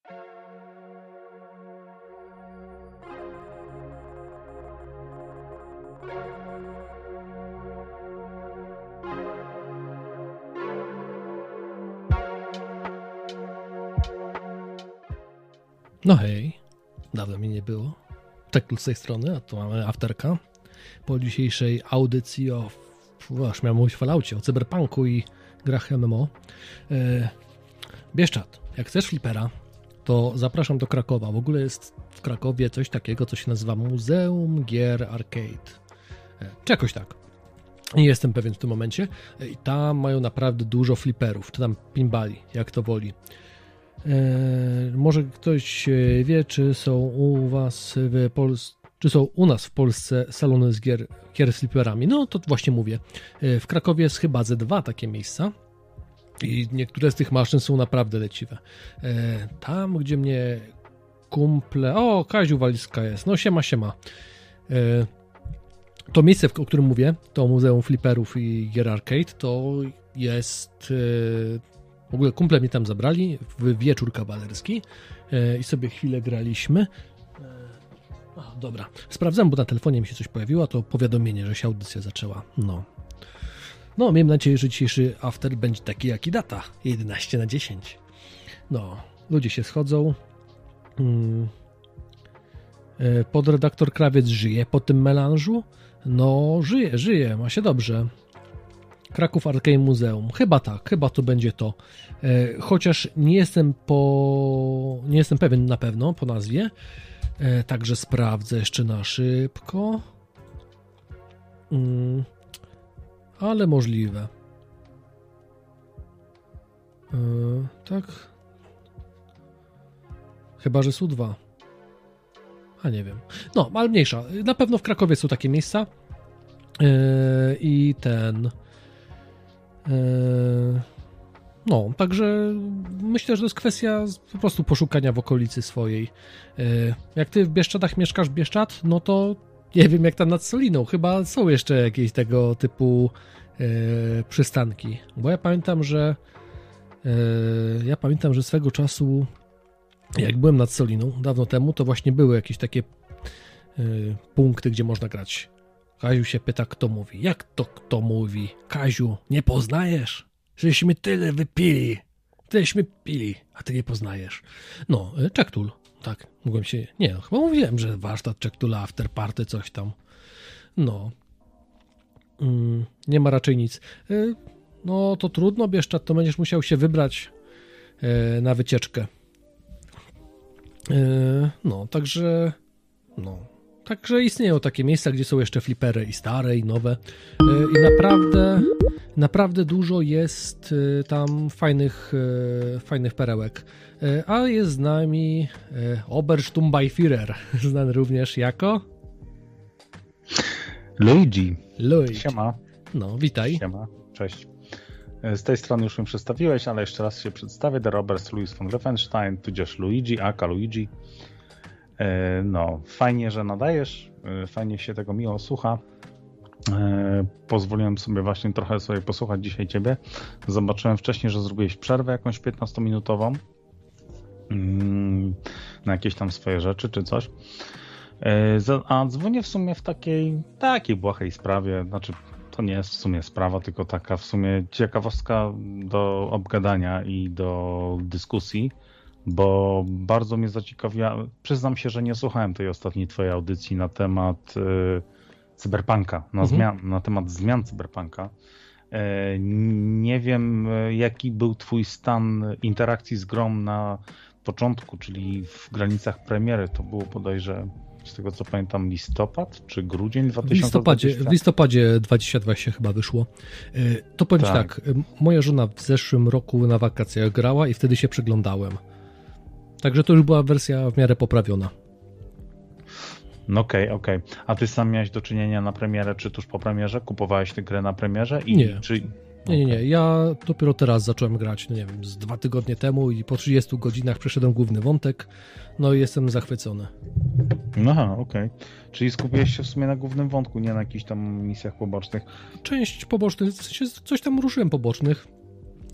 No hej, dawno mi nie było. Czektul z tej strony, a tu mamy afterka. Po dzisiejszej audycji już miałem mówić o Falloutie, o cyberpunku i grach MMO. Bieszczad, jak chcesz flipera, to zapraszam do Krakowa. W ogóle jest w Krakowie coś takiego, co się nazywa Muzeum Gier Arcade. Czy jakoś tak. Nie jestem pewien w tym momencie. I tam mają naprawdę dużo fliperów, czy tam pinballi, jak to woli. Może ktoś wie, czy są u was w Polsce, czy są u nas w Polsce salony z gier z fliperami. No to właśnie mówię. W Krakowie jest chyba ze 2 takie miejsca i niektóre z tych maszyn są naprawdę leciwe. Tam, gdzie mnie kumple... O, Kaziu Waliska jest. No siema. To miejsce, o którym mówię, to Muzeum Fliperów i Gier Arcade, to jest... W ogóle kumple mnie tam zabrali w wieczór kawalerski i sobie chwilę graliśmy. Dobra. Sprawdzam, bo na telefonie mi się coś pojawiło, to powiadomienie, że się audycja zaczęła. No, miejmy nadzieję, że dzisiejszy after będzie taki jak i data. 11/10. No, ludzie się schodzą. Podredaktor Krawiec żyje po tym melanżu? No, żyje, ma się dobrze. Kraków Arcade Muzeum. Chyba tak, chyba to będzie to. Chociaż nie jestem pewien na pewno po nazwie. Także sprawdzę jeszcze na szybko. Ale możliwe. Tak. Chyba, że SU2. A nie wiem. No, ale mniejsza. Na pewno w Krakowie są takie miejsca. I ten... No, także myślę, że to jest kwestia po prostu poszukania w okolicy swojej. Jak ty w Bieszczadach mieszkasz, Bieszczad, no to nie wiem jak tam nad Soliną, chyba są jeszcze jakieś tego typu przystanki, bo ja pamiętam, że swego czasu jak byłem nad Soliną dawno temu, to właśnie były jakieś takie punkty, gdzie można grać. Kaziu się pyta, kto mówi. Jak to kto mówi? Kaziu, nie poznajesz? Żeśmy tyle wypili. Tyleśmy pili, a ty nie poznajesz. No, Czektul. Tak, mogłem się... Nie, chyba mówiłem, że warsztat Czektula, after party, coś tam. No. Nie ma raczej nic. No, to trudno, Bieszczad, to będziesz musiał się wybrać na wycieczkę. No, także... No... Także istnieją takie miejsca, gdzie są jeszcze flipery i stare, i nowe. I naprawdę dużo jest tam fajnych perełek. A jest z nami Obersturmbannführer, znany również jako... Luigi. Luigi. Siema. No, witaj. Siema, cześć. Z tej strony już mnie przedstawiłeś, ale jeszcze raz się przedstawię. The Robert Louis von Riefenstein, tudzież Luigi, aka Luigi. No, fajnie, że nadajesz, fajnie się tego miło słucha. Pozwoliłem sobie właśnie trochę posłuchać dzisiaj ciebie. Zobaczyłem wcześniej, że zrobiłeś przerwę jakąś 15-minutową na jakieś tam swoje rzeczy czy coś. A dzwonię w sumie w takiej błahej sprawie, znaczy to nie jest w sumie sprawa, tylko taka w sumie ciekawostka do obgadania i do dyskusji. Bo bardzo mnie zaciekawiła, przyznam się, że nie słuchałem tej ostatniej twojej audycji na temat cyberpunka, na temat zmian cyberpunka. Nie wiem, jaki był twój stan interakcji z grą na początku, czyli w granicach premiery. To było bodajże, z tego co pamiętam, listopad czy grudzień 2020? W listopadzie 2020 chyba wyszło. To powiem tak, moja żona w zeszłym roku na wakacjach grała i wtedy się przyglądałem. Także to już była wersja w miarę poprawiona. No okej. A ty sam miałeś do czynienia na premierę, czy tuż po premierze? Kupowałeś tę grę na premierze? Nie. Nie. Ja dopiero teraz zacząłem grać, nie wiem, z 2 tygodnie temu i po 30 godzinach przeszedłem główny wątek, no i jestem zachwycony. Aha, okej. Czyli skupiłeś się w sumie na głównym wątku, nie na jakichś tam misjach pobocznych? Część pobocznych, w sensie coś tam ruszyłem pobocznych.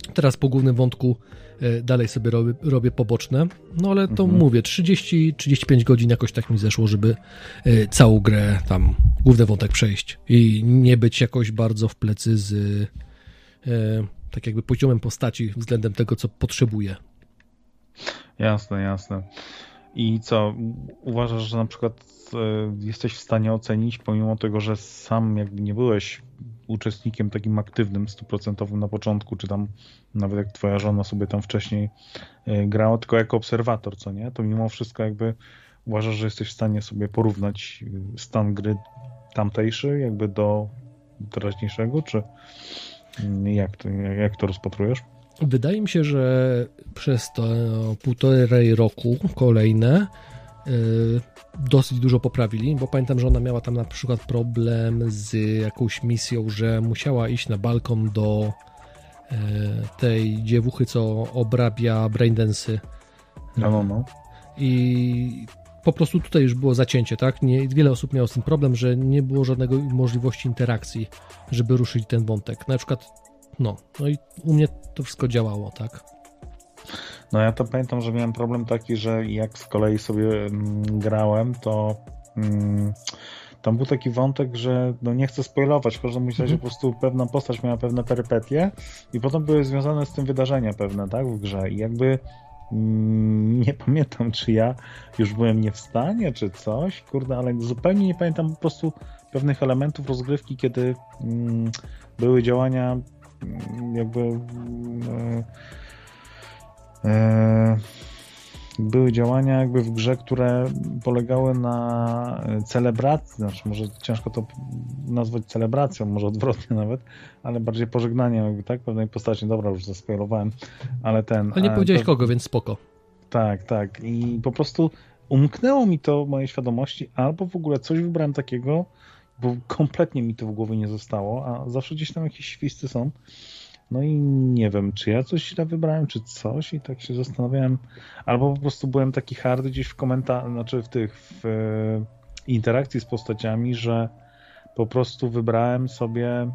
Teraz po głównym wątku dalej sobie robię poboczne, no ale to mówię, 30-35 godzin jakoś tak mi zeszło, żeby całą grę tam, główny wątek przejść i nie być jakoś bardzo w plecy z tak jakby poziomem postaci względem tego, co potrzebuję. Jasne. I co, uważasz, że na przykład jesteś w stanie ocenić, pomimo tego, że sam jakby nie byłeś uczestnikiem takim aktywnym, 100% na początku, czy tam nawet jak twoja żona sobie tam wcześniej grała, tylko jako obserwator, co nie? To mimo wszystko jakby uważasz, że jesteś w stanie sobie porównać stan gry tamtejszy jakby do teraźniejszego, czy jak to rozpatrujesz? Wydaje mi się, że przez to 1,5 roku kolejne dosyć dużo poprawili, bo pamiętam, że ona miała tam na przykład problem z jakąś misją, że musiała iść na balkon do tej dziewuchy, co obrabia braindance'y. No. I po prostu tutaj już było zacięcie, tak? Wiele osób miało z tym problem, że nie było żadnego możliwości interakcji, żeby ruszyć ten wątek. Na przykład, no i u mnie to wszystko działało, tak? No ja to pamiętam, że miałem problem taki, że jak z kolei sobie grałem, to tam był taki wątek, że no nie chcę spoilować, w każdym razie po prostu pewna postać miała pewne perypetie i potem były związane z tym wydarzenia pewne, tak, w grze i jakby nie pamiętam, czy ja już byłem nie w stanie, czy coś, kurde, ale zupełnie nie pamiętam po prostu pewnych elementów rozgrywki, kiedy były działania jakby były działania jakby w grze, które polegały na celebracji, znaczy może ciężko to nazwać celebracją, może odwrotnie nawet, ale bardziej pożegnaniem jakby, tak, pewnej postaci. Dobra, już zaspoilowałem, ale Ale nie powiedziałeś kogo, więc spoko. Tak. I po prostu umknęło mi to w mojej świadomości, albo w ogóle coś wybrałem takiego, bo kompletnie mi to w głowie nie zostało, a zawsze gdzieś tam jakieś świsty są. No i nie wiem, czy ja coś źle wybrałem, czy coś i tak się zastanawiałem, albo po prostu byłem taki hardy gdzieś w komentarzach, znaczy w interakcji z postaciami, że po prostu wybrałem sobie,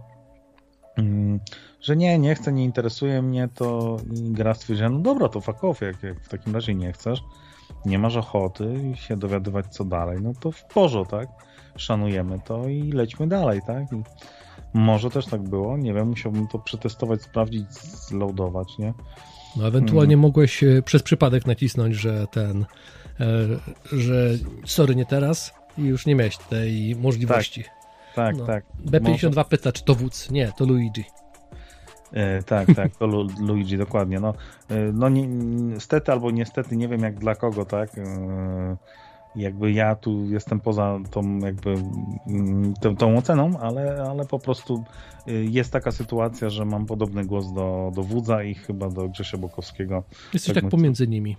że nie chcę, nie interesuje mnie to i gra stwierdziła, no dobra, to fuck off, jak w takim razie nie chcesz, nie masz ochoty się dowiadywać co dalej, no to w porządku, tak? Szanujemy to i lećmy dalej, tak? I może też tak było, nie wiem, musiałbym to przetestować, sprawdzić, zloadować, nie? No ewentualnie mogłeś przez przypadek nacisnąć, że że sorry, nie teraz i już nie miałeś tej możliwości. Tak. B52 może... pyta, czy to wódz? Nie, to Luigi. Tak, to Luigi, dokładnie. No niestety albo niestety, nie wiem jak dla kogo, tak? Jakby ja tu jestem poza tą jakby tą oceną, ale po prostu jest taka sytuacja, że mam podobny głos do wódza i chyba do Grzesia Bokowskiego. Jesteś tak pomiędzy nimi.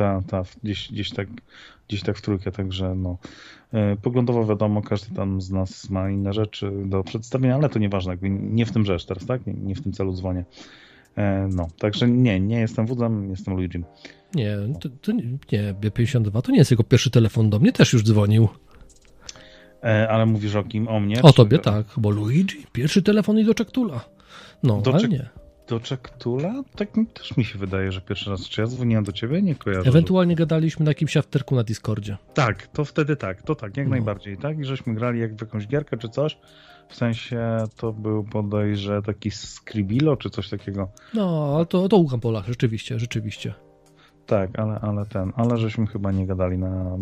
Gdzieś tak w trójkę, także no. Poglądowo wiadomo, każdy tam z nas ma inne rzeczy do przedstawienia, ale to nieważne, jakby nie w tym rzecz teraz, tak? Nie w tym celu dzwonię. No, także nie jestem wódzem, jestem Luigi. Nie, to nie, B52 to nie jest jego pierwszy telefon do mnie, też już dzwonił. Ale mówisz o kim? O mnie? O tobie, tak, bo Luigi, pierwszy telefon i do Czektula. No, ale nie. Do Czektula? Tak też mi się wydaje, że pierwszy raz. Czy ja dzwoniłem do ciebie? Nie kojarzę. Ewentualnie gadaliśmy na jakimś afterku na Discordzie. Tak, to wtedy tak, jak najbardziej, tak? I żeśmy grali jak w jakąś gierkę czy coś. W sensie to był bodajże taki Scribilo czy coś takiego. No, ale to u Kampola, rzeczywiście. Tak, ale żeśmy chyba nie gadali na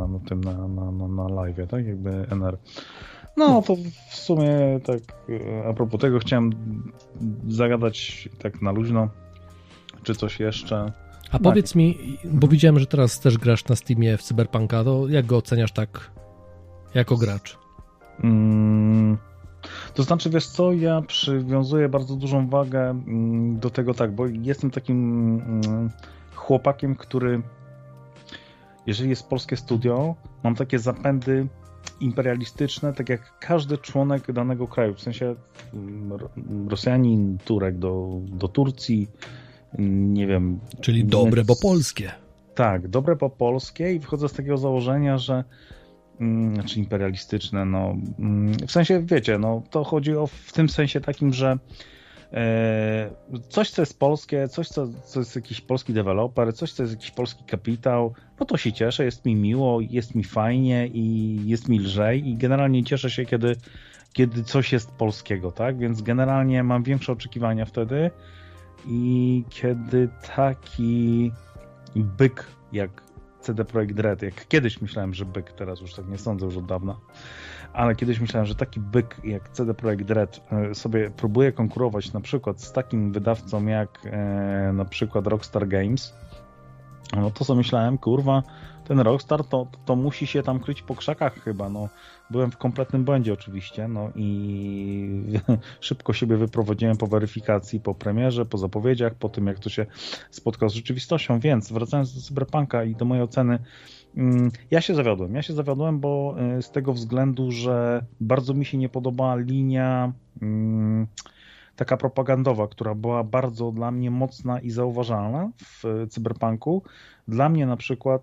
live, tak? Jakby NR. No, to w sumie tak a propos tego chciałem zagadać tak na luźno, czy coś jeszcze. A powiedz mi, bo widziałem, że teraz też grasz na Steamie w Cyberpunka, to jak go oceniasz tak jako gracz? To znaczy, wiesz co, ja przywiązuję bardzo dużą wagę do tego tak, bo jestem takim chłopakiem, który jeżeli jest polskie studio, mam takie zapędy imperialistyczne, tak jak każdy członek danego kraju, w sensie Rosjanin, Turek do Turcji, nie wiem. Czyli dobre po polskie. Tak, dobre po polskie i wychodzę z takiego założenia, że znaczy imperialistyczne, no w sensie, wiecie, no to chodzi w tym sensie takim, że coś, co jest polskie, coś, co jest jakiś polski deweloper, coś, co jest jakiś polski kapitał, no to się cieszę, jest mi miło, jest mi fajnie i jest mi lżej i generalnie cieszę się, kiedy coś jest polskiego, tak? Więc generalnie mam większe oczekiwania wtedy i kiedy taki byk jak CD Projekt Red, jak kiedyś myślałem, że byk, teraz już tak nie sądzę już od dawna, ale kiedyś myślałem, że taki byk jak CD Projekt Red sobie próbuje konkurować na przykład z takim wydawcą jak na przykład Rockstar Games, no to co myślałem, kurwa, ten Rockstar to musi się tam kryć po krzakach chyba, no byłem w kompletnym błędzie oczywiście, no i szybko siebie wyprowadziłem po weryfikacji, po premierze, po zapowiedziach, po tym jak to się spotkało z rzeczywistością, więc wracając do Cyberpunka i do mojej oceny, ja się zawiodłem, bo z tego względu, że bardzo mi się nie podoba linia taka propagandowa, która była bardzo dla mnie mocna i zauważalna w Cyberpunku. Dla mnie na przykład,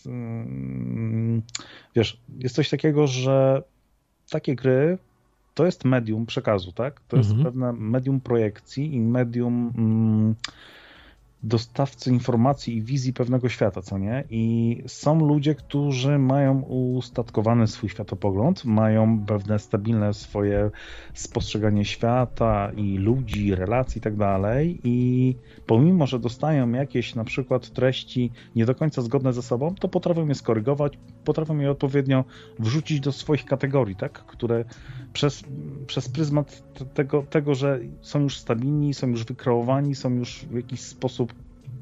wiesz, jest coś takiego, że takie gry to jest medium przekazu, tak? To jest pewne medium projekcji i medium dostawcy informacji i wizji pewnego świata, co nie? I są ludzie, którzy mają ustatkowany swój światopogląd, mają pewne stabilne swoje spostrzeganie świata i ludzi, relacji i tak dalej i pomimo, że dostają jakieś na przykład treści nie do końca zgodne ze sobą, to potrafią je skorygować, potrafią je odpowiednio wrzucić do swoich kategorii, tak? Które przez pryzmat tego, że są już stabilni, są już wykreowani, są już w jakiś sposób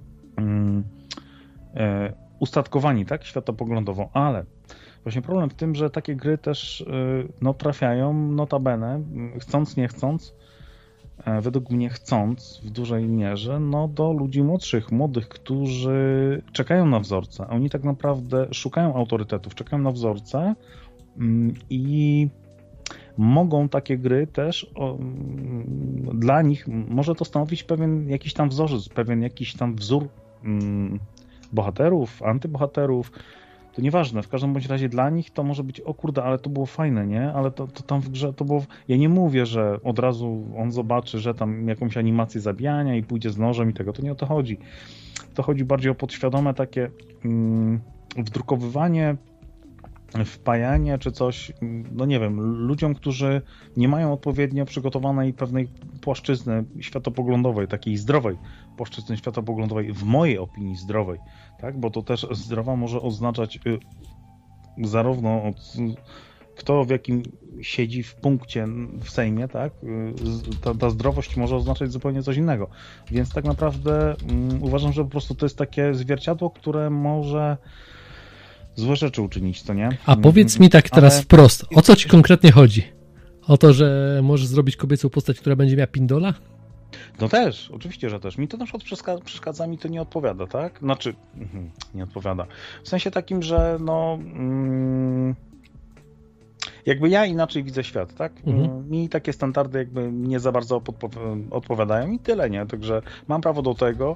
ustatkowani, tak, światopoglądowo, ale właśnie problem w tym, że takie gry też no, trafiają notabene, chcąc, nie chcąc, według mnie chcąc w dużej mierze, no do ludzi młodych, którzy czekają na wzorce. Oni tak naprawdę szukają autorytetów, czekają na wzorce i mogą takie gry też dla nich może to stanowić pewien jakiś tam wzorzec, pewien jakiś tam wzór bohaterów, antybohaterów, to nieważne, w każdym bądź razie dla nich to może być, o kurde, ale to było fajne, nie? Ale to tam w grze to było, ja nie mówię, że od razu on zobaczy, że tam jakąś animację zabijania i pójdzie z nożem i tego, to nie o to chodzi. To chodzi bardziej o podświadome takie wdrukowywanie, wpajanie czy coś, no nie wiem, ludziom, którzy nie mają odpowiednio przygotowanej pewnej płaszczyzny światopoglądowej, takiej zdrowej płaszczyzny światopoglądowej, w mojej opinii zdrowej, tak, bo to też zdrowa może oznaczać zarówno kto w jakim siedzi w punkcie w Sejmie, tak, ta zdrowość może oznaczać zupełnie coś innego, więc tak naprawdę uważam, że po prostu to jest takie zwierciadło, które może złe rzeczy uczynić, to nie? A powiedz mi tak teraz wprost, o co ci konkretnie chodzi? O to, że możesz zrobić kobiecą postać, która będzie miała pindola? No też, oczywiście, że też. Mi to na przykład przeszkadza, mi to nie odpowiada, tak? Znaczy, nie odpowiada. W sensie takim, że no... jakby ja inaczej widzę świat, tak? Mi takie standardy jakby nie za bardzo odpowiadają i tyle, nie? Także mam prawo do tego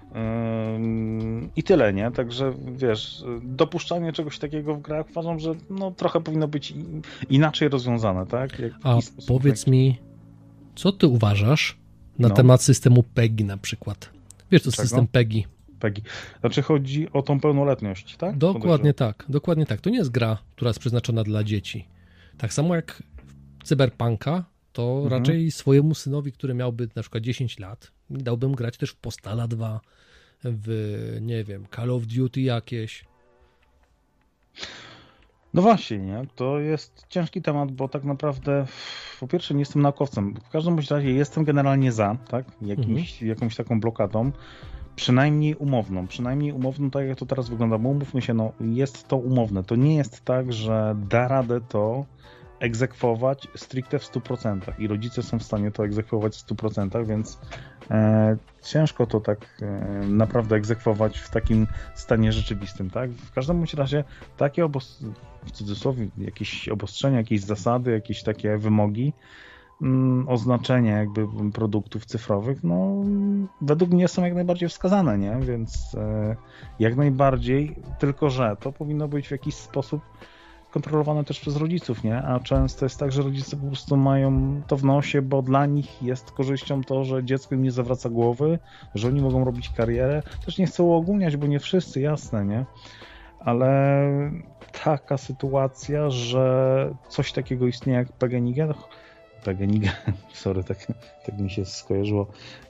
i tyle, nie? Także wiesz, dopuszczanie czegoś takiego w grach uważam, że no trochę powinno być inaczej rozwiązane, tak? A powiedz mi, co ty uważasz na temat systemu PEGI na przykład? Wiesz, to system PEGI. PEGI. Znaczy chodzi o tą pełnoletność, tak? Dokładnie tak. To nie jest gra, która jest przeznaczona dla dzieci. Tak samo jak Cyberpunka, to raczej swojemu synowi, który miałby na przykład 10 lat, dałbym grać też w Postala 2, w, nie wiem, Call of Duty jakieś. No właśnie, nie? To jest ciężki temat, bo tak naprawdę po pierwsze nie jestem naukowcem. W każdym razie jestem generalnie za, tak? Jakąś taką blokadą. Przynajmniej umowną, tak jak to teraz wygląda, bo umówmy się, no jest to umowne. To nie jest tak, że da radę to egzekwować stricte w 100% i rodzice są w stanie to egzekwować w 100%, więc ciężko to tak naprawdę egzekwować w takim stanie rzeczywistym, tak? W każdym razie takie w cudzysłowie jakieś obostrzenia, jakieś zasady, jakieś takie wymogi, oznaczenie jakby produktów cyfrowych, no według mnie są jak najbardziej wskazane, nie? Więc jak najbardziej, tylko że to powinno być w jakiś sposób kontrolowane też przez rodziców, nie? A często jest tak, że rodzice po prostu mają to w nosie, bo dla nich jest korzyścią to, że dziecko im nie zawraca głowy, że oni mogą robić karierę. Też nie chcę uogólniać, bo nie wszyscy, jasne, nie? Ale taka sytuacja, że coś takiego istnieje jak PGNiG, sorry, tak mi się skojarzyło,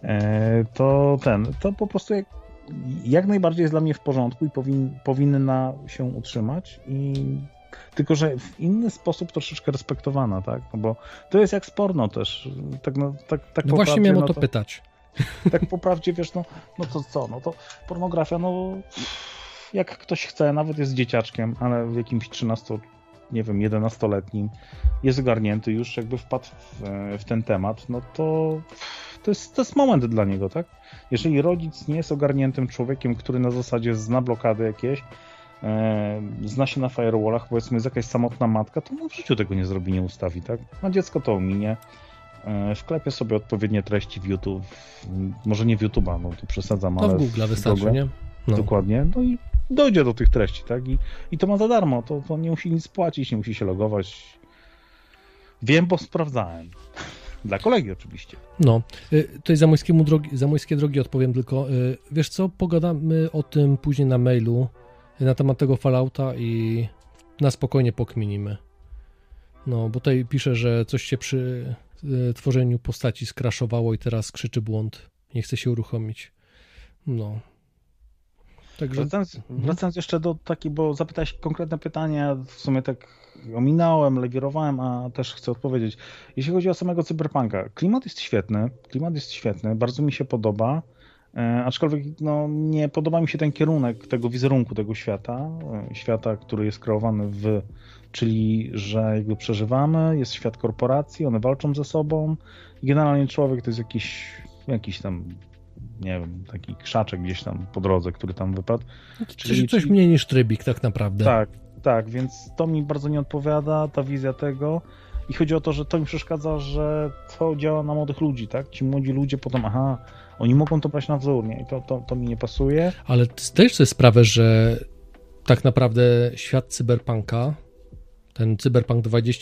to po prostu jak najbardziej jest dla mnie w porządku i powinna się utrzymać, tylko że w inny sposób troszeczkę respektowana, tak? No bo to jest jak z porno też. Tak no właśnie miałem o to pytać. Tak po prawdzie, wiesz, no to co? No to pornografia, no jak ktoś chce, nawet jest dzieciaczkiem, ale w jakimś 11-letnim jest ogarnięty, już jakby wpadł w ten temat, no to jest moment dla niego, tak? Jeżeli rodzic nie jest ogarniętym człowiekiem, który na zasadzie zna blokady jakieś, zna się na firewallach, powiedzmy jest jakaś samotna matka, to on w życiu tego nie zrobi, nie ustawi, tak? A dziecko to ominie, wklepie sobie odpowiednie treści w YouTube, może nie w YouTube'a, no to przesadzam, ale w Google wystarczy, nie? No. Dokładnie, no i dojdzie do tych treści, tak? I to ma za darmo, to nie musi nic płacić, nie musi się logować. Wiem, bo sprawdzałem. Dla kolegi oczywiście. No, tutaj Zamojskie drogi odpowiem tylko. Wiesz co, pogadamy o tym później na mailu na temat tego Fallouta i na spokojnie pokminimy. No, bo tutaj pisze, że coś się przy tworzeniu postaci skraszowało i teraz krzyczy błąd. Nie chce się uruchomić. No. Także... Wracając jeszcze do takiej, bo zapytałeś konkretne pytania, w sumie tak ominąłem, lewirowałem, a też chcę odpowiedzieć. Jeśli chodzi o samego Cyberpunka, klimat jest świetny, bardzo mi się podoba, aczkolwiek no, nie podoba mi się ten kierunek tego wizerunku tego świata, który jest kreowany czyli że jakby przeżywamy, jest świat korporacji, one walczą ze sobą i generalnie człowiek to jest jakiś tam, nie wiem, taki krzaczek gdzieś tam po drodze, który tam wypadł. Czyli coś mniej niż trybik tak naprawdę. Tak, więc to mi bardzo nie odpowiada, ta wizja tego. I chodzi o to, że to mi przeszkadza, że to działa na młodych ludzi, tak? Ci młodzi ludzie potem, oni mogą to brać na wzór, nie? I to mi nie pasuje. Ale zdajesz sobie sprawę, że tak naprawdę świat cyberpunka, ten Cyberpunk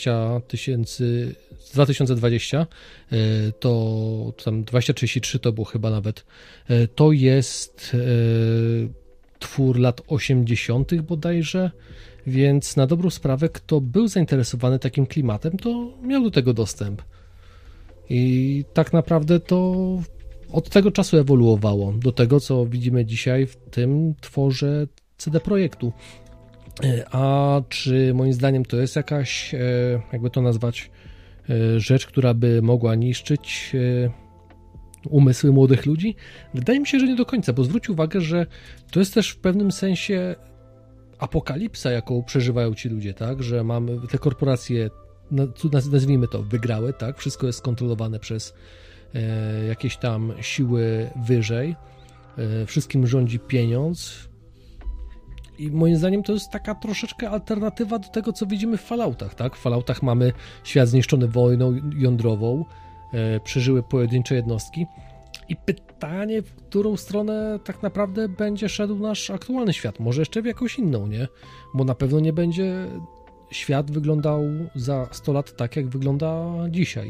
2020, to tam 2033 to było chyba nawet, to jest twór lat 80. bodajże, więc na dobrą sprawę, kto był zainteresowany takim klimatem, to miał do tego dostęp. I tak naprawdę to od tego czasu ewoluowało do tego, co widzimy dzisiaj w tym tworze CD Projektu. A czy moim zdaniem to jest jakaś, jakby to nazwać, rzecz, która by mogła niszczyć umysły młodych ludzi? Wydaje mi się, że nie do końca, bo zwróć uwagę, że to jest też w pewnym sensie apokalipsa, jaką przeżywają ci ludzie, tak? Że mamy te korporacje, nazwijmy to, wygrały, tak? Wszystko jest kontrolowane przez jakieś tam siły wyżej. Wszystkim rządzi pieniądz. I moim zdaniem to jest taka troszeczkę alternatywa do tego, co widzimy w Falloutach, tak? W Falloutach mamy świat zniszczony wojną jądrową, przeżyły pojedyncze jednostki i pytanie, w którą stronę tak naprawdę będzie szedł nasz aktualny świat. Może jeszcze w jakąś inną, nie? Bo na pewno nie będzie świat wyglądał za 100 lat tak, jak wygląda dzisiaj.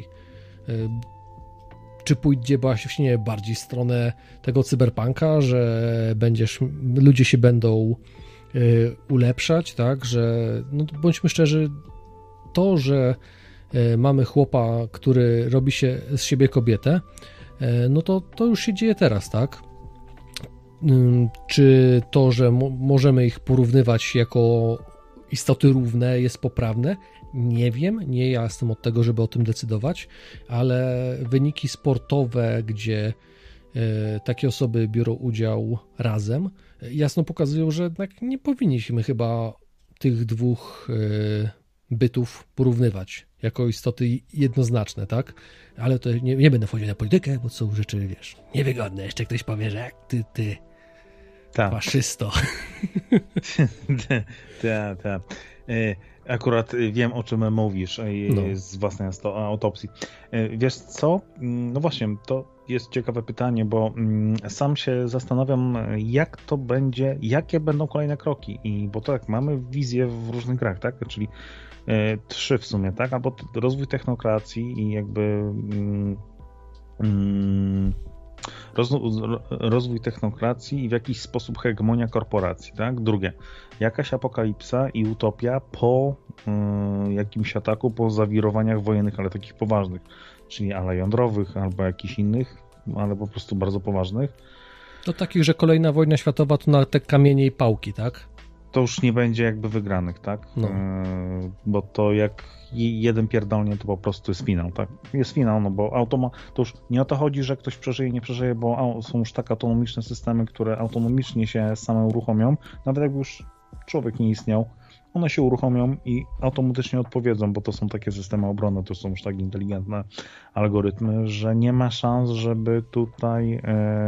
Czy pójdzie właśnie bardziej w stronę tego cyberpunka, że ludzie się będą ulepszać, tak, że no bądźmy szczerzy, to, że mamy chłopa, który robi się z siebie kobietę, no to już się dzieje teraz, tak? Czy to, że możemy ich porównywać jako istoty równe jest poprawne? Nie wiem, nie ja jestem od tego, żeby o tym decydować, ale wyniki sportowe, gdzie takie osoby biorą udział razem, jasno pokazują, że jednak nie powinniśmy chyba tych dwóch bytów porównywać jako istoty jednoznaczne, tak? Ale to nie będę wchodził na politykę, bo są rzeczy, wiesz, niewygodne. Jeszcze ktoś powie, że jak ty faszysto. Tak. Akurat wiem, o czym mówisz z własnej autopsji. Wiesz co? No właśnie, jest ciekawe pytanie, bo sam się zastanawiam, jak to będzie, jakie będą kolejne kroki. Bo tak, mamy wizję w różnych grach, tak? Czyli 3 w sumie, tak? Albo rozwój technokracji i jakby rozwój technokracji i w jakiś sposób hegemonia korporacji, tak? Drugie, jakaś apokalipsa i utopia po jakimś ataku, po zawirowaniach wojennych, ale takich poważnych, czyli ala jądrowych albo jakichś innych, ale po prostu bardzo poważnych. To takich, że kolejna wojna światowa to na te kamienie i pałki, tak? To już nie będzie jakby wygranych, tak? No. Bo to jak jeden pierdolnie, to po prostu jest finał, tak? Jest finał, no bo to już nie o to chodzi, że ktoś przeżyje, nie przeżyje, bo są już tak autonomiczne systemy, które autonomicznie się same uruchomią, nawet jakby już człowiek nie istniał, one się uruchomią i automatycznie odpowiedzą, bo to są takie systemy obrony, to są już tak inteligentne algorytmy, że nie ma szans, żeby tutaj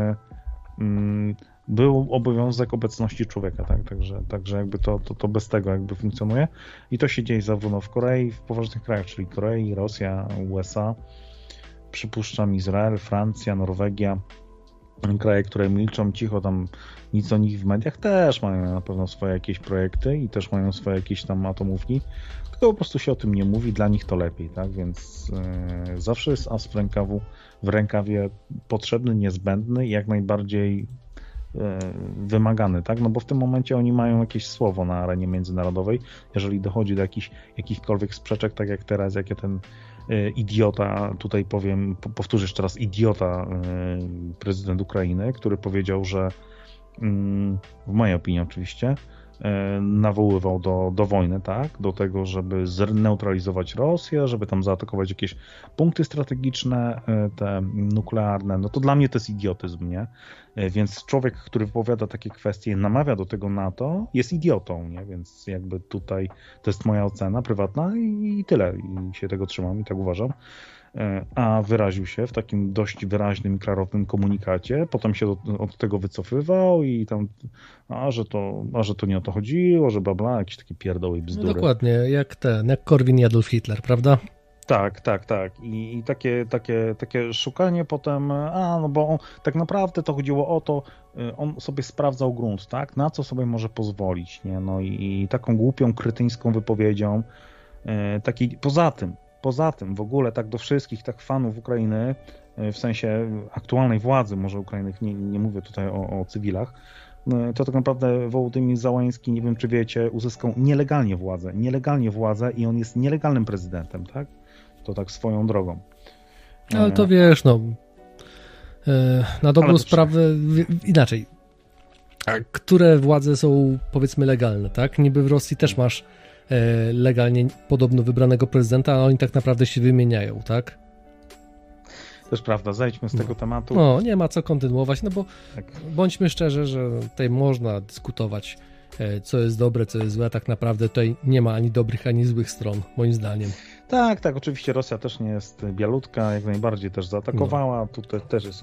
był obowiązek obecności człowieka, tak? Także jakby to bez tego jakby funkcjonuje i to się dzieje zarówno w Korei, w poważnych krajach, czyli Korei, Rosja, USA, przypuszczam Izrael, Francja, Norwegia, kraje, które milczą cicho, tam nic o nich w mediach też mają na pewno swoje jakieś projekty i też mają swoje jakieś tam atomówki, tylko po prostu się o tym nie mówi, dla nich to lepiej, tak? Więc zawsze jest as w rękawie potrzebny, niezbędny i jak najbardziej wymagany, tak? No bo w tym momencie oni mają jakieś słowo na arenie międzynarodowej, jeżeli dochodzi do jakichkolwiek sprzeczek, tak jak teraz, jak ja ten idiota, tutaj powiem, powtórzę jeszcze raz, idiota prezydent Ukrainy, który powiedział, że w mojej opinii oczywiście nawoływał do wojny, tak? Do tego, żeby zneutralizować Rosję, żeby tam zaatakować jakieś punkty strategiczne, te nuklearne, no to dla mnie to jest idiotyzm, nie? Więc człowiek, który wypowiada takie kwestie, namawia do tego NATO, jest idiotą, nie? Więc jakby tutaj to jest moja ocena prywatna i tyle. I się tego trzymam i tak uważam. A wyraził się w takim dość wyraźnym i klarownym komunikacie, potem się od tego wycofywał i tam, że to nie o to chodziło, że bla, jakieś takie pierdoły i bzdury. No dokładnie, jak Korwin i Adolf Hitler, prawda? Tak. I takie szukanie potem, no bo tak naprawdę to chodziło o to, on sobie sprawdzał grunt, tak? Na co sobie może pozwolić, nie? No i taką głupią, kretyńską wypowiedzią, Poza tym w ogóle tak do wszystkich tak fanów Ukrainy, w sensie aktualnej władzy może Ukrainy, nie mówię tutaj o cywilach, to tak naprawdę Wołodymyr Załański, nie wiem czy wiecie, uzyskał nielegalnie władzę i on jest nielegalnym prezydentem, tak? To tak swoją drogą. Ale to wiesz, no na dobrą sprawę inaczej. A które władze są powiedzmy legalne, tak? Niby w Rosji też masz legalnie podobno wybranego prezydenta, a oni tak naprawdę się wymieniają, tak? Też prawda, zejdźmy z tego tematu. No, nie ma co kontynuować, no bo tak. Bądźmy szczerzy, że tutaj można dyskutować, co jest dobre, co jest złe, a tak naprawdę tutaj nie ma ani dobrych, ani złych stron, moim zdaniem. Tak, oczywiście Rosja też nie jest bialutka, jak najbardziej też zaatakowała, tutaj też jest...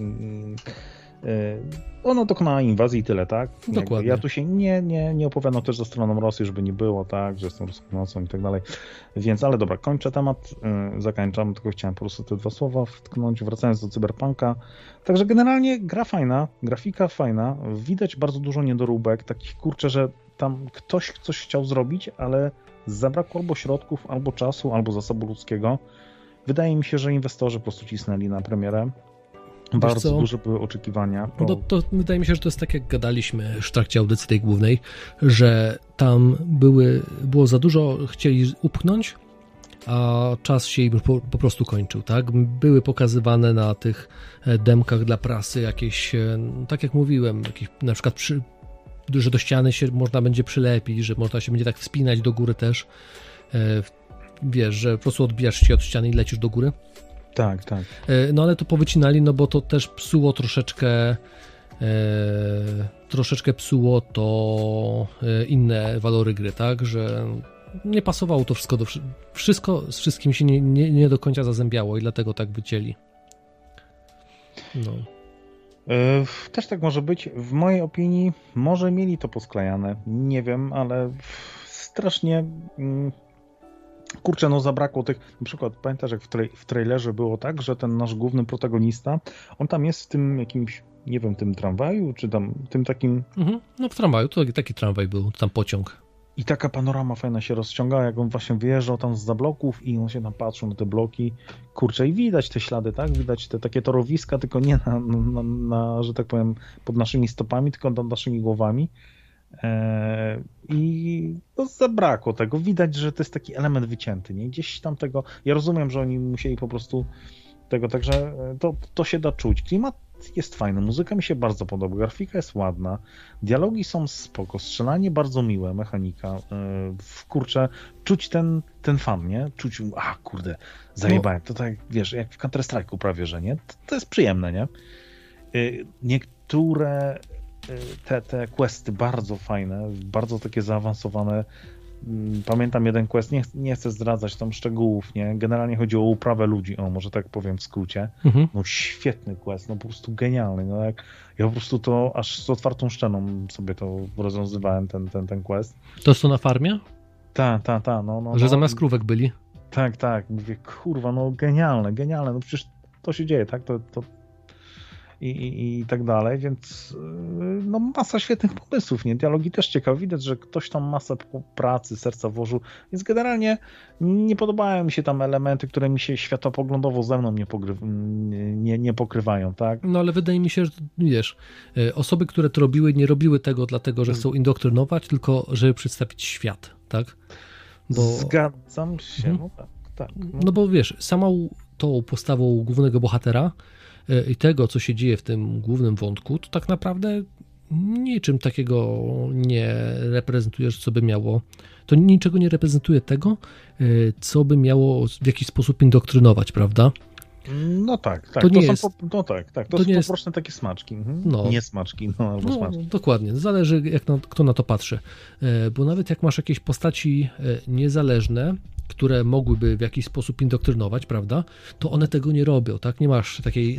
Ona dokonała inwazji i tyle, tak? Dokładnie. Ja tu się nie opowiadam też za stroną Rosji, żeby nie było, tak, że jestem ruską nocą i tak dalej. Więc, ale dobra, kończę temat, zakończam, tylko chciałem po prostu te 2 słowa wtknąć, wracając do Cyberpunka. Także generalnie gra fajna, grafika fajna, widać bardzo dużo niedoróbek, takich kurczę, że tam ktoś coś chciał zrobić, ale zabrakło albo środków, albo czasu, albo zasobu ludzkiego. Wydaje mi się, że inwestorzy po prostu cisnęli na premierę. Bardzo duże były oczekiwania. No to wydaje mi się, że to jest tak, jak gadaliśmy w trakcie audycji tej głównej, że tam było za dużo, chcieli upchnąć, a czas się im po prostu kończył, tak? Były pokazywane na tych demkach dla prasy jakieś, tak jak mówiłem, jakieś na przykład że do ściany się można będzie przylepić, że można się będzie tak wspinać do góry też. Wiesz, że po prostu odbijasz się od ściany i lecisz do góry. Tak. No ale to powycinali, no bo to też psuło troszeczkę psuło to inne walory gry, tak, że nie pasowało to wszystko z wszystkim się nie do końca zazębiało i dlatego tak wycięli. No. Też tak może być. W mojej opinii może mieli to posklejane. Nie wiem, ale strasznie Kurczę, no zabrakło tych, na przykład pamiętasz, jak w trailerze było tak, że ten nasz główny protagonista, on tam jest w tym jakimś, nie wiem, tym tramwaju, czy tam tym takim... No w tramwaju, to taki tramwaj był, tam pociąg. I taka panorama fajna się rozciągała, jak on właśnie wyjeżdżał tam zza bloków i on się tam patrzył na te bloki. Kurczę, i widać te ślady, tak? Widać te takie torowiska, tylko nie na że tak powiem, pod naszymi stopami, tylko nad naszymi głowami. I no, zabrakło tego. Widać, że to jest taki element wycięty, nie? Gdzieś tam tego... Ja rozumiem, że oni musieli po prostu tego, także to się da czuć. Klimat jest fajny, muzyka mi się bardzo podoba, grafika jest ładna, dialogi są spoko, strzelanie bardzo miłe, mechanika. Kurczę, czuć ten fan, nie? Czuć, kurde, zajebałem. To tak, wiesz, jak w Counter-Strike'u prawie, że nie? To jest przyjemne, nie? Niektóre te questy bardzo fajne, bardzo takie zaawansowane. Pamiętam jeden quest, nie chcę zdradzać tam szczegółów, nie? Generalnie chodzi o uprawę ludzi, może tak powiem w skrócie. No świetny quest, no po prostu genialny. No ja po prostu to aż z otwartą szczeną sobie to rozwiązywałem, ten quest. To jest to na farmie? Tak. Że zamiast krówek byli? Tak. Mówię, kurwa, no genialne. No przecież to się dzieje, tak? To i tak dalej, więc no masa świetnych pomysłów, nie? Dialogi też ciekawe, widać, że ktoś tam masę pracy, serca włożył, więc generalnie nie podobają mi się tam elementy, które mi się światopoglądowo ze mną nie pokrywają, tak? No ale wydaje mi się, że wiesz, osoby, które to robiły, nie robiły tego dlatego, że chcą indoktrynować, tylko żeby przedstawić świat, tak? Zgadzam się, no tak. No bo wiesz, samą tą postawą głównego bohatera i tego, co się dzieje w tym głównym wątku, to tak naprawdę niczym takiego nie reprezentuje, co by miało, to niczego nie reprezentuje tego, co by miało w jakiś sposób indokrynować, prawda? No tak. To nie jest, to są poproczne takie smaczki. No. Nie smaczki, albo smaczki. Dokładnie, zależy kto na to patrzy, bo nawet jak masz jakieś postaci niezależne, które mogłyby w jakiś sposób indoktrynować, prawda, to one tego nie robią, tak? Nie masz takiej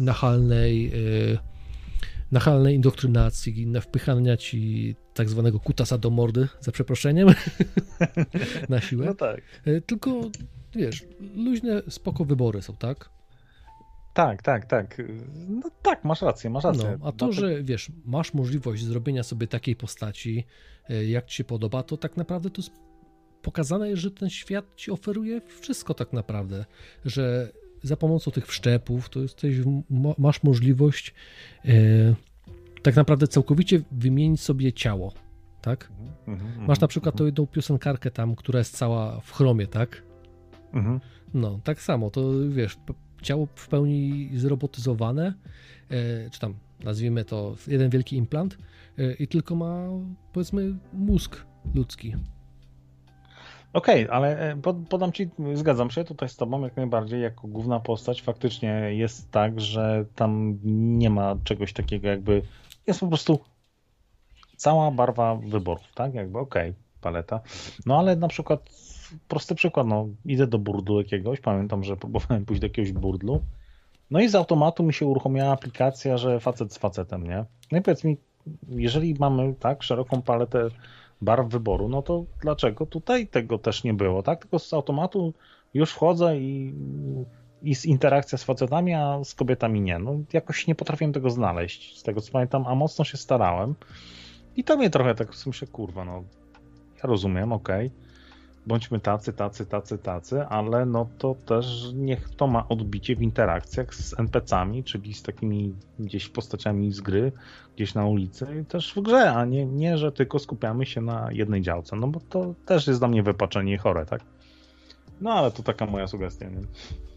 nachalnej indoktrynacji, wpychania ci tak zwanego kutasa do mordy, za przeproszeniem, na siłę. No tak. Tylko, wiesz, luźne, spoko wybory są, tak? Tak. No tak, masz rację. No, a to, że wiesz, masz możliwość zrobienia sobie takiej postaci, jak ci się podoba, to tak naprawdę to jest pokazane, że ten świat ci oferuje wszystko tak naprawdę, że za pomocą tych wszczepów to masz możliwość tak naprawdę całkowicie wymienić sobie ciało, tak? Masz na przykład tą jedną piosenkarkę tam, która jest cała w chromie, tak? No, tak samo, to wiesz, ciało w pełni zrobotyzowane, czy tam nazwijmy to jeden wielki implant i tylko ma, powiedzmy, mózg ludzki. Okej, ale podam ci, zgadzam się tutaj z tobą jak najbardziej, jako główna postać faktycznie jest tak, że tam nie ma czegoś takiego jakby, jest po prostu cała barwa wyborów, tak? Jakby paleta. No ale na przykład, prosty przykład, no idę do burdlu jakiegoś, pamiętam, że próbowałem pójść do jakiegoś burdlu, no i z automatu mi się uruchomiła aplikacja, że facet z facetem, nie? No i powiedz mi, jeżeli mamy tak szeroką paletę barw wyboru, no to dlaczego tutaj tego też nie było, tak? Tylko z automatu już wchodzę i jest interakcja z facetami, a z kobietami nie. No jakoś nie potrafiłem tego znaleźć, z tego co pamiętam, a mocno się starałem. I to mnie trochę tak myślę, kurwa, no ja rozumiem, bądźmy tacy, ale no to też niech to ma odbicie w interakcjach z NPC-ami, czyli z takimi gdzieś postaciami z gry, gdzieś na ulicy i też w grze, a nie, że tylko skupiamy się na jednej działce, no bo to też jest dla mnie wypaczenie i chore, tak? No ale to taka moja sugestia, nie?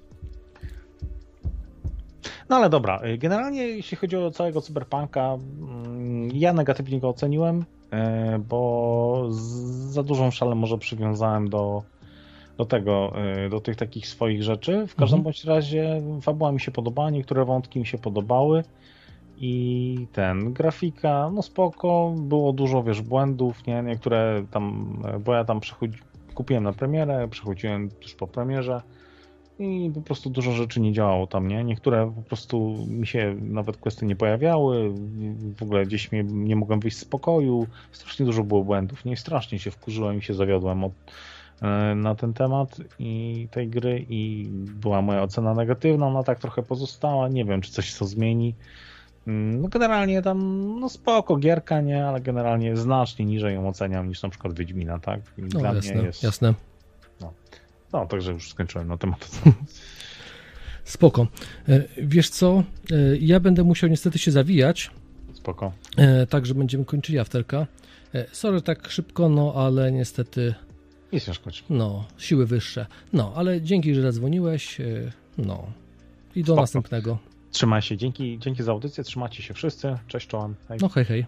No ale dobra, generalnie jeśli chodzi o całego Cyberpunka, ja negatywnie go oceniłem, bo za dużą szalę może przywiązałem do tych takich swoich rzeczy. W każdym bądź razie fabuła mi się podobała, niektóre wątki mi się podobały i grafika, no spoko, było dużo, wiesz, błędów, nie, niektóre tam, bo ja tam kupiłem na premierę, przechodziłem tuż po premierze i po prostu dużo rzeczy nie działało tam, nie? Niektóre po prostu mi się nawet questy nie pojawiały, w ogóle gdzieś nie mogłem wyjść z pokoju, strasznie dużo było błędów, nie? Strasznie się wkurzyłem i się zawiodłem na ten temat i tej gry i była moja ocena negatywna, ona tak trochę pozostała, nie wiem, czy coś to zmieni. No generalnie tam, no spoko, gierka, nie, ale generalnie znacznie niżej ją oceniam niż na przykład Wiedźmina, tak? I dla jasne, mnie jest... jasne. No, także już skończyłem na temat. Spoko. Wiesz co, ja będę musiał niestety się zawijać. Spoko. Także będziemy kończyli afterka. Sorry tak szybko, no ale niestety... Nie ciężkość. No, siły wyższe. No, ale dzięki, że zadzwoniłeś. No. I do następnego. Trzymaj się. Dzięki za audycję. Trzymajcie się wszyscy. Cześć, czołem. Hej. No, hej, hej.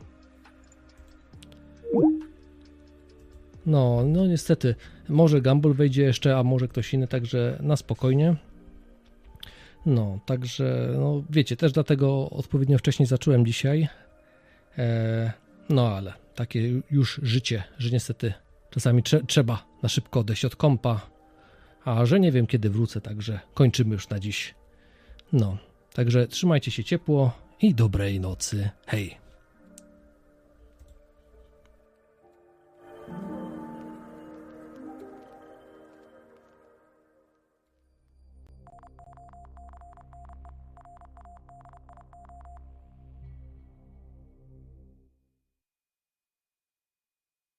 No niestety. Może Gumball wejdzie jeszcze, a może ktoś inny, także na spokojnie. No, także, no wiecie, też dlatego odpowiednio wcześniej zacząłem dzisiaj. No, ale takie już życie, że niestety czasami trzeba na szybko odejść od kompa, a że nie wiem kiedy wrócę, także kończymy już na dziś. No, także trzymajcie się ciepło i dobrej nocy. Hej!